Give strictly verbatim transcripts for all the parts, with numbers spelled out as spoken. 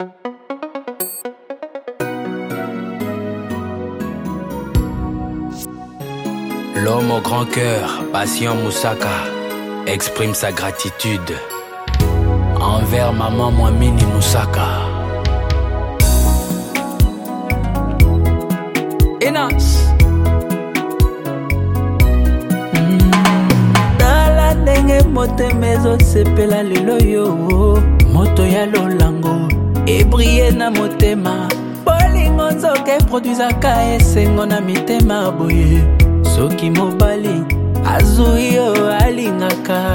L'homme au grand cœur, Patient Moussaka, exprime sa gratitude envers maman Mwamini Moussaka. Enas Tala ndenge motemezo sepela lelo yo moto ya lolango ebrille na motema bolingo nzoke produisaka esengo na mitema boye soki mobali azui yo alingaka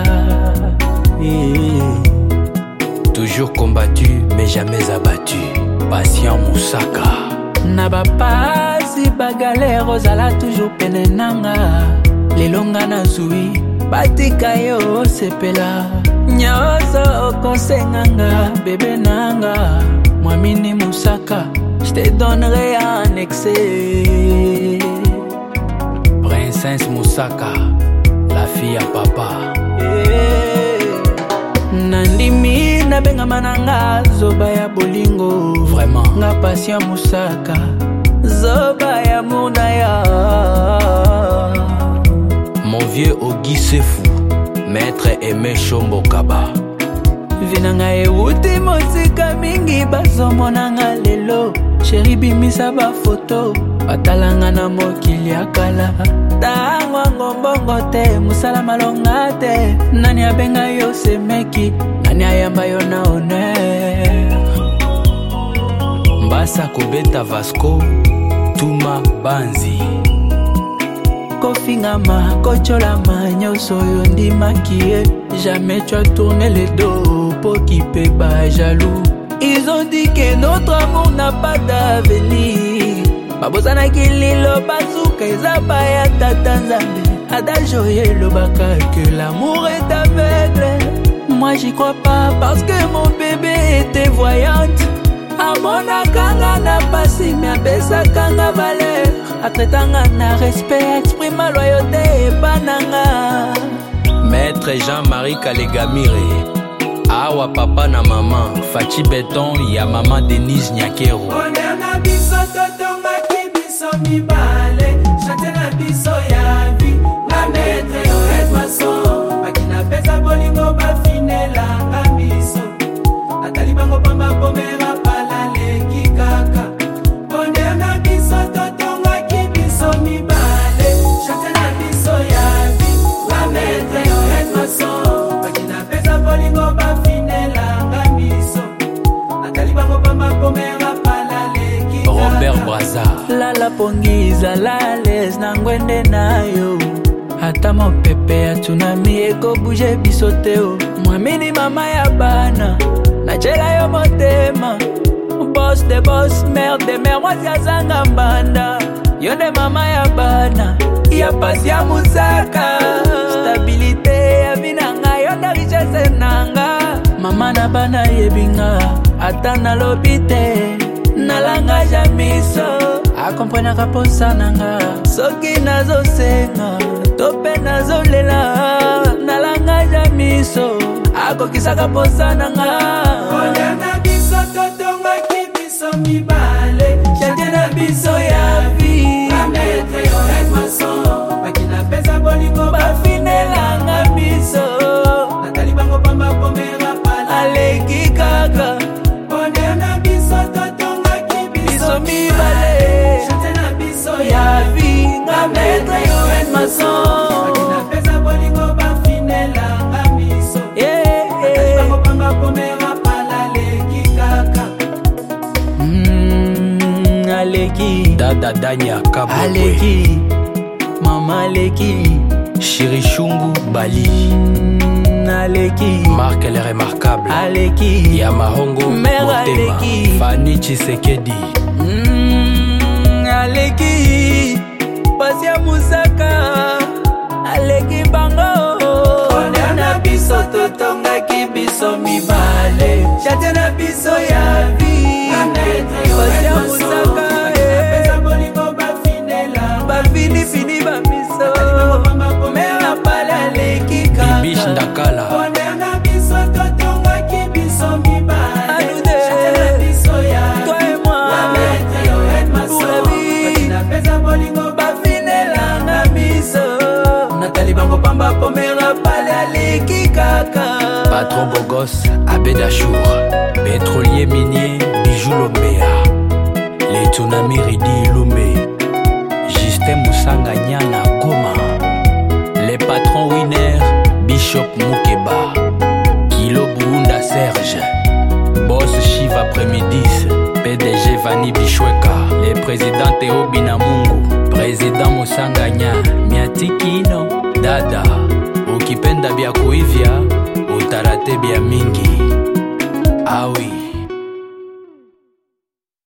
yeah. Toujours combattu mais jamais abattu, Patient Moussaka. Na bapasi bagalère ozala toujours pene nanga lelonga na zui batika yo sepela nyoso okosenganga bébé nanga Mwamini Moussaka, je te donnerai en excès. Princesse Moussaka, la fille à papa. Yeah. Nandimi na benga mananga zoba ya bolingo. Vraiment. Nga Patient Moussaka, zoba ya mounaya. Mon vieux Ogi Sefou, maître Aimé Chombo Kaba. Vinanga e uti mosika mingi bazomonanga lelo. Chéri bimisa ba photo batalanga na mokili akala. Tango ngombongo te musala malonga te. Nani abenga yo semeki, nani ayamba yo na honneur. Mbasa Kobeta Vasco, Tuma Banzi. Kofingama, kocholama, nyoso yo ndimakie. Jamais tu as tourné le dos pour qui peut pas jaloux. Ils ont dit que notre amour n'a pas d'avenir. Babosana kililo bazuka ezaba ya tata nzambe. Adagio yelo baka que l'amour est aveugle. Moi j'y crois pas parce que mon bébé était voyante. Amona kanga na pasi mais abesa kanga valeur. Atretanga na respect, exprime ma loyauté et bananga. Maître Jean-Marie Kalegamire, Awa papa na maman, Fachi Beton, ya maman Denise Nyakero. Honneur na biso totonga ki biso mibale, chante na biso ya vie, na maître yo Edmason, bakina pesa bolingo bafinela nga biso, atali bango pamba pomera pala leki kaka. Honneur na biso totonga ki biso mibale, chante na biso ya vie, na maître yo Edmason, bakina pesa bolingo bafinela nga biso, atali bango pamba pomera pala leki kaka. Robert Braza. Lala pongiza lales na ngwende na yo. Hata mopepe ya tsunami eko bouge bisoteo. Mwamini mama ya bana na chela yo motema. Boss de boss, mère de mère, wazi azanga mbanda. Yonde mama ya bana ya Patient Moussaka. Stabilité ya vinanga yonde richesse nanga. Mama na bana yebinga ata na lobite. Nalanga jamiso akomprenaka posa nanga. Soki nazo senga tope nazo lela. Nalanga jamiso akokisaka posa nanga. Honneur na biso totonga ki biso mibale, chante na biso ya vie, na maître yo Edmason, bakina pesa bolingo bafinelanga biso, natali bango pamba pomera pala aleki kaka. Honneur na biso totonga ki biso mibale, chante na biso ya vie, na maître yo Edmason, bakina pesa bolingo bafinelanga biso, yeah, natali bango pamba pomera pala leki kaka. Mm, aleki Dada Danya Kabwe. aleki mama aleki Chirichungu Bali. mm, aleki Marc elle est remarquable. aleki Yamahongo Mère Motema. Aleki. Fanny Tshisekedi. mm, aleki Patient Moussaka aleki bango. Honneur na biso totonga ki biso mibale, chante na biso ya vie, na maître yo Patient Edmason, Moussaka, bakina pesa bolingo bafinela bafini fini bamiso. Mère pale aleki Bibish kaka. Ndakala. Honneur na biso totonga ki biso mibale, Alude. chante na biso patron Bogos, Abedachour, pétrolier minier, Bijou Lombea, les tsunamis Ridi Lumbe, Justin Moussanga Nyana Goma, les patrons Winner, Bishop Moukeba, Kilo Buunda Serge, Boss Shiva Premidis, P D G Vani Bishweka, les présidents Théo Binamungu, président Moussanganya, Miatikino, Dada, ukipenda bya kuivya utarate bya mingi. Ah oui.